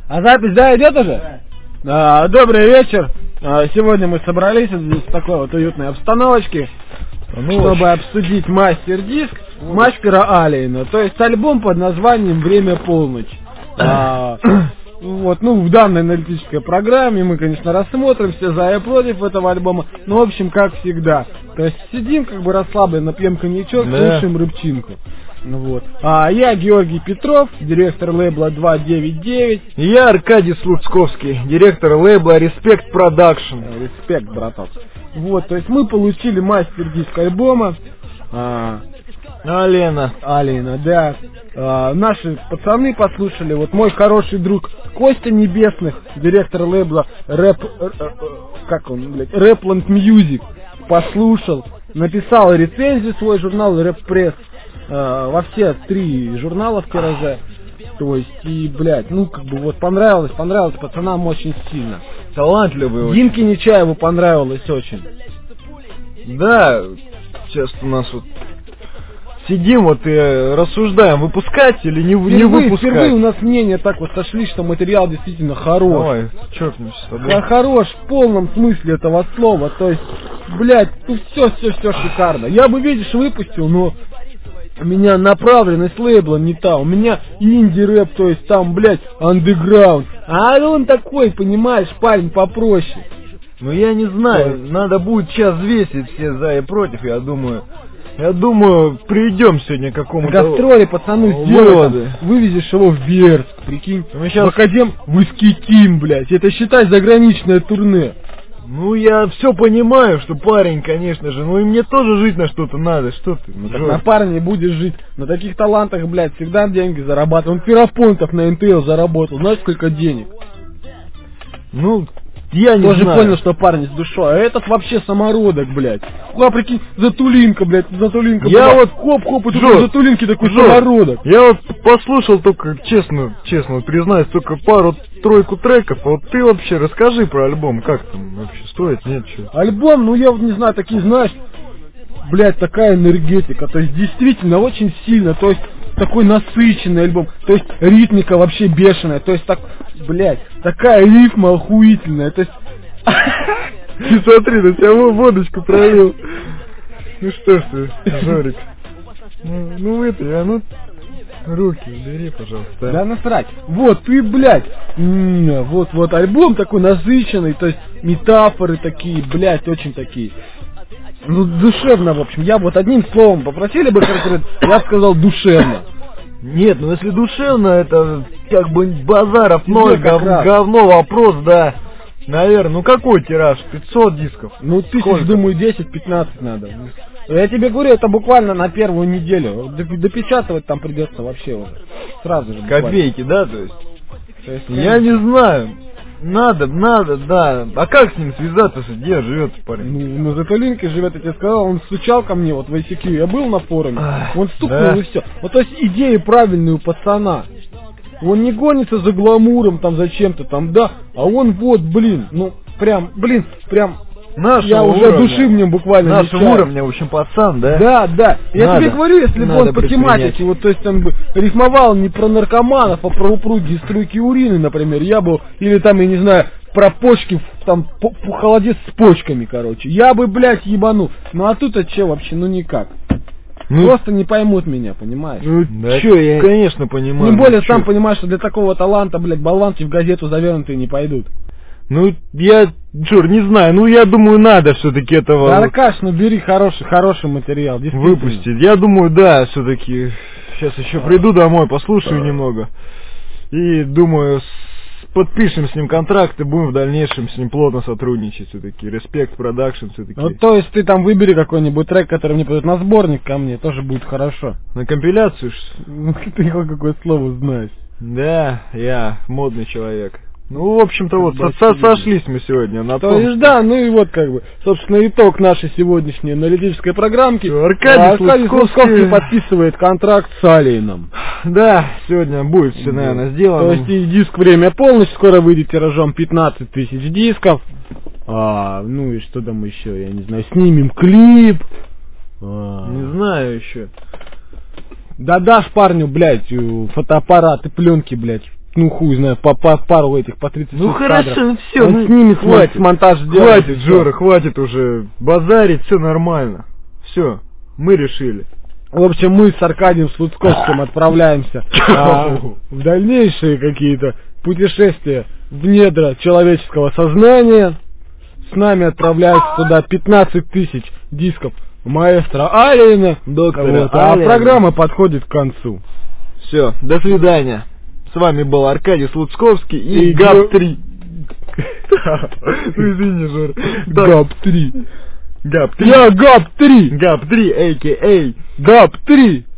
А запись, да, идет уже? Добрый вечер. Сегодня мы собрались в такой вот уютной обстановочке, чтобы обсудить мастер-диск мастера Алиена, то есть альбом под названием «Время полночь». Вот, в данной аналитической программе мы, конечно, рассмотрим все за и против этого альбома, в общем, как всегда. То есть сидим расслабленно, пьем коньячок, слушаем рыбчинку. Вот. Я Георгий Петров, директор лейбла 299. И я Аркадий Слуцковский, директор лейбла Respect Production. Респект, браток. Вот, то есть мы получили мастер-диск альбома Алиена, да. Наши пацаны послушали, вот мой хороший друг Костя Небесных, директор лейбла Rapland Music, послушал, написал рецензию в свой журнал Рэп Пресс, во все 3 журнала в тираже. То есть, и, понравилось пацанам очень сильно. Талантливый очень. Димке Нечаеву понравилось очень. Да, сейчас у нас вот сидим и рассуждаем, выпускать или не выпускать. Впервые у нас мнения так сошли, что материал действительно хорош. Давай, чокнемся с тобой. Хорош в полном смысле этого слова. То есть, все шикарно. Я бы, выпустил, но у меня направленность лейбла не та. У меня инди-рэп, то есть там, андеграунд. А он такой, понимаешь, парень попроще. Я не знаю, надо будет час взвесить все за и против, я думаю, придем сегодня к какому-то... Гастроли пацану сделают, вывезешь его в Берск, прикинь. Мы сейчас в Академ в Искитим, это считай заграничное турне. Я все понимаю, что парень, конечно же, и мне тоже жить на что-то надо, что ты? Так на парне будешь жить, на таких талантах, всегда деньги зарабатывать. Он Ферапонтов на НТЛ заработал, знаешь, сколько денег? Я не тоже знаю. Понял, что парень с душой, а этот вообще самородок, прикинь, Затулинка, Я хоп-хоп, и тут Затулинки такой самородок. Я послушал только, честно признаюсь, только пару-тройку треков, а ты вообще расскажи про альбом, как там вообще стоит, нет, что? Альбом, я не знаю, такие, знаешь, такая энергетика, то есть действительно очень сильно, то есть такой насыщенный альбом, то есть ритмика вообще бешеная, то есть такая рифма охуительная, то есть... Ты смотри, на тебя водочку пролил. Что ж ты, Жорик? Руки убери, пожалуйста. Да насрать. Альбом такой насыщенный, то есть метафоры такие, очень такие. Душевно, в общем. Я одним словом попросили бы, я сказал душевно. Нет, если душевно, это базаров ноль, говно, вопрос, да. Наверное, какой тираж? 500 дисков? Тысяч, думаю, 10-15 надо. Я тебе говорю, это буквально на первую неделю. Допечатывать там придется вообще уже. Сразу же. Копейки, да, то есть? Я не знаю. Надо, да. А как с ним связаться? Где живет парень? На Затулинке живет, я тебе сказал, он стучал ко мне, в ICQ, я был на форуме, он стукнул и все. То есть идея правильная у пацана. Он не гонится за гламуром, зачем-то да, а он прям нашего я уже уровня, души в нем буквально нашего уровня, в общем, пацан, да? Да. Я тебе говорю, если бы он по тематике, то есть он бы рифмовал не про наркоманов, а про упругие струйки урины, например, я бы, или я не знаю, про почки, холодец с почками, я бы, ебанул. А тут че вообще, никак. Просто не поймут меня, понимаешь? Я, конечно, понимаю. Тем более, сам понимаешь, что для такого таланта, болванки в газету завернутые не пойдут. Я, не знаю, я думаю, надо все-таки этого... Аркаш, бери хороший материал, выпустить. Я думаю, да, все-таки. Сейчас еще приду домой, послушаю немного. И думаю, подпишем с ним контракт и будем в дальнейшем с ним плотно сотрудничать все-таки. Respect Production все-таки. То есть ты выбери какой-нибудь трек, который мне пойдет на сборник ко мне, тоже будет хорошо. На компиляцию? Ты какое слово знаешь. Да, я модный человек. В общем-то, сошлись мы сегодня на том. То есть, да, собственно, итог нашей сегодняшней аналитической программки. Аркадий Слуцковский подписывает контракт с Алиеном. Да, сегодня будет все, наверное, сделано. То есть, и диск «Время полностью» скоро выйдет тиражом 15 тысяч дисков. И что там еще, я не знаю, снимем клип. Не знаю еще. Да дашь парню, фотоаппараты, пленки, ну хуй знаю, по пару этих, по 30 Ну кадров. хорошо, все, Он снимет, хватит, монтаж делает. Хватит, Жора, хватит уже базарить, все нормально. Все, мы решили. В общем, мы с Аркадием Слуцковским отправляемся в дальнейшие какие-то путешествия в недра человеческого сознания. С нами отправляются туда 15 тысяч дисков маэстро Алиена, доктора а программа подходит к концу. Все, до свидания. С вами был Аркадий Слуцковский и ГАП-3. Ну извини, Жора. ГАП-3. ГАП-3. Я ГАП-3. ГАП-3, а.к.а. ГАП-3.